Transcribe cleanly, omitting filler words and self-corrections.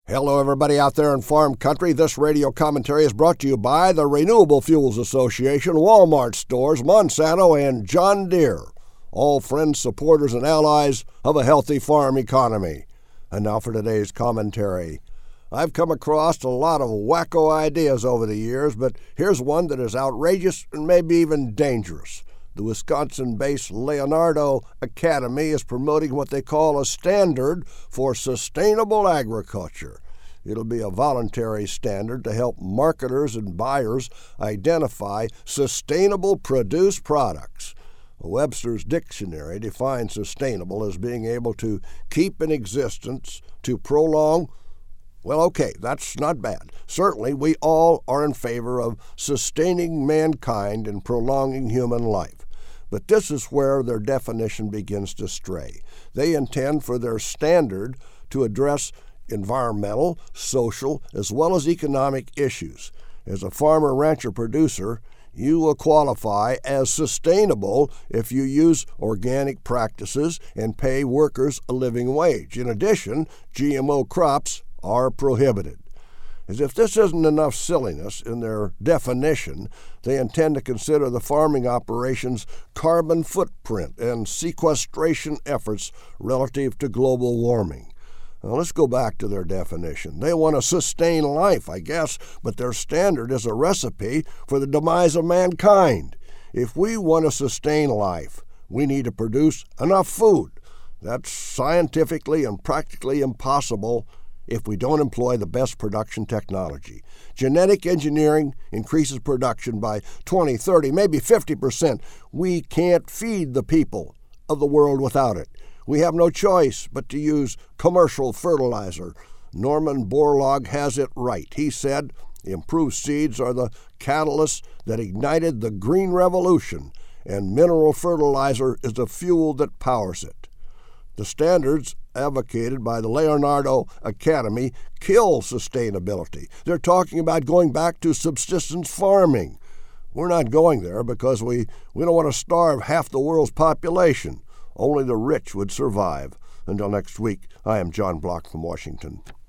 Hello, everybody out there in farm country. This radio commentary is brought to you by the Renewable Fuels Association, Walmart stores, Monsanto, and John Deere, all friends, supporters, and allies of a healthy farm economy. And now for today's commentary. I've come across a lot of wacko ideas over the years, but here's one that is outrageous and maybe even dangerous. The Wisconsin-based Leonardo Academy is promoting what they call a standard for sustainable agriculture. It'll be a voluntary standard to help marketers and buyers identify sustainable produce products. Webster's Dictionary defines sustainable as being able to keep in existence, to prolong. Well, okay, that's not bad. Certainly, we all are in favor of sustaining mankind and prolonging human life. But this is where their definition begins to stray. They intend for their standard to address environmental, social, as well as economic issues. As a farmer, rancher, producer, you will qualify as sustainable if you use organic practices and pay workers a living wage. In addition, GMO crops are prohibited. As if this isn't enough silliness in their definition, they intend to consider the farming operation's carbon footprint and sequestration efforts relative to global warming. Now, let's go back to their definition. They want to sustain life, I guess, but their standard is a recipe for the demise of mankind. If we want to sustain life, we need to produce enough food. That's scientifically and practically impossible if we don't employ the best production technology. Genetic engineering increases production by 20, 30, maybe 50%. We can't feed the people of the world without it. We have no choice but to use commercial fertilizer. Norman Borlaug has it right. He said, improved seeds are the catalyst that ignited the Green Revolution, and mineral fertilizer is the fuel that powers it. The standards advocated by the Leonardo Academy kill sustainability. They're talking about going back to subsistence farming. We're not going there because we don't want to starve half the world's population. Only the rich would survive. Until next week, I am John Block from Washington.